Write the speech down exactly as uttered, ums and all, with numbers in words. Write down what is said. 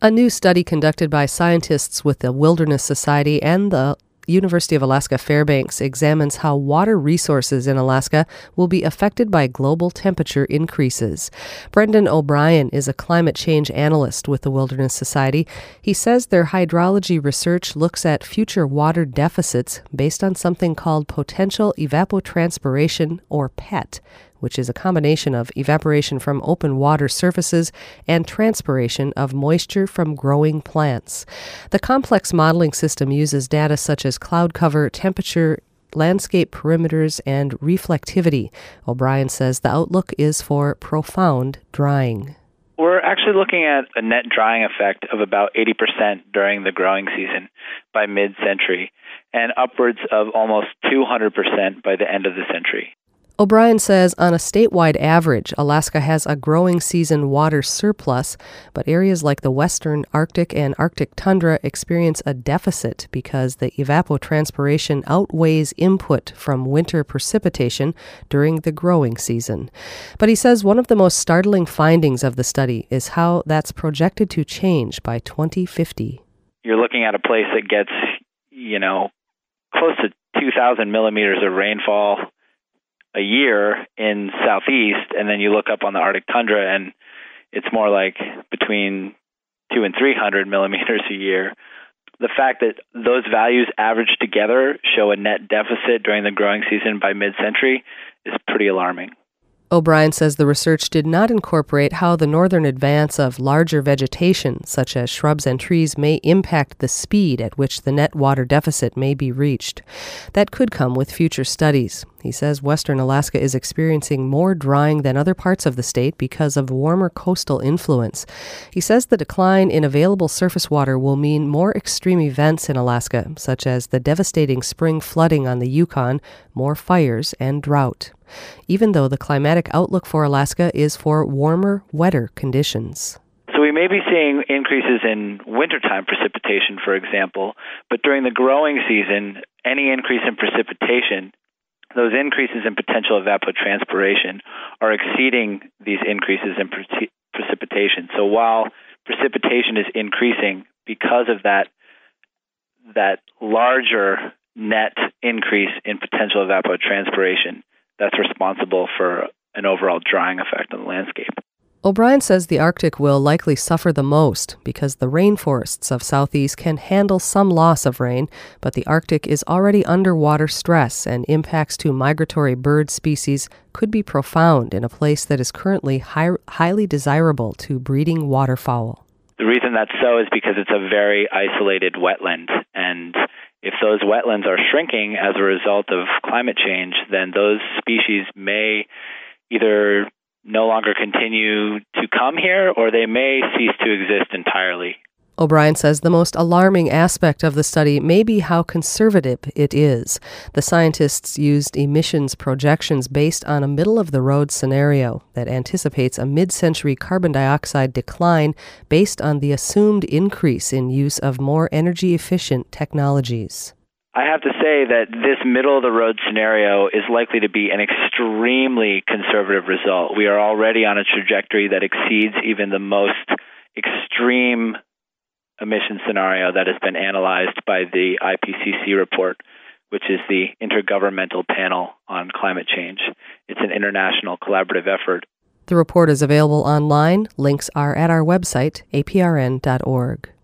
A new study conducted by scientists with the Wilderness Society and the University of Alaska Fairbanks examines how water resources in Alaska will be affected by global temperature increases. Brendan O'Brien is a climate change analyst with the Wilderness Society. He says their hydrology research looks at future water deficits based on something called potential evapotranspiration, or P E T, which is a combination of evaporation from open water surfaces and transpiration of moisture from growing plants. The complex modeling system uses data such as cloud cover, temperature, landscape perimeters, and reflectivity. O'Brien says the outlook is for profound drying. We're actually looking at a net drying effect of about eighty percent during the growing season by mid-century, and upwards of almost two hundred percent by the end of the century. O'Brien says on a statewide average, Alaska has a growing season water surplus, but areas like the western Arctic and Arctic tundra experience a deficit because the evapotranspiration outweighs input from winter precipitation during the growing season. But he says one of the most startling findings of the study is how that's projected to change by twenty fifty. You're looking at a place that gets, you know, close to two thousand millimeters of rainfall a year in southeast, and then you look up on the Arctic tundra and it's more like between two and three hundred millimeters a year. The fact that those values averaged together show a net deficit during the growing season by mid-century is pretty alarming. O'Brien says the research did not incorporate how the northern advance of larger vegetation, such as shrubs and trees, may impact the speed at which the net water deficit may be reached. That could come with future studies. He says western Alaska is experiencing more drying than other parts of the state because of warmer coastal influence. He says the decline in available surface water will mean more extreme events in Alaska, such as the devastating spring flooding on the Yukon, more fires, and drought. Even though the climatic outlook for Alaska is for warmer, wetter conditions. So we may be seeing increases in wintertime precipitation, for example, but during the growing season, any increase in precipitation, those increases in potential evapotranspiration are exceeding these increases in pre- precipitation. So while precipitation is increasing because of that, that larger net increase in potential evapotranspiration, that's responsible for an overall drying effect on the landscape. O'Brien says the Arctic will likely suffer the most because the rainforests of Southeast can handle some loss of rain, but the Arctic is already under water stress, and impacts to migratory bird species could be profound in a place that is currently high, highly desirable to breeding waterfowl. The reason that's so is because it's a very isolated wetland, and if those wetlands are shrinking as a result of climate change, then those species may either no longer continue to come here, or they may cease to exist entirely. O'Brien says the most alarming aspect of the study may be how conservative it is. The scientists used emissions projections based on a middle-of-the-road scenario that anticipates a mid-century carbon dioxide decline based on the assumed increase in use of more energy-efficient technologies. I have to say that this middle-of-the-road scenario is likely to be an extremely conservative result. We are already on a trajectory that exceeds even the most extreme emission scenario that has been analyzed by the I P C C report, which is the Intergovernmental Panel on Climate Change. It's an international collaborative effort. The report is available online. Links are at our website, a p r n dot org.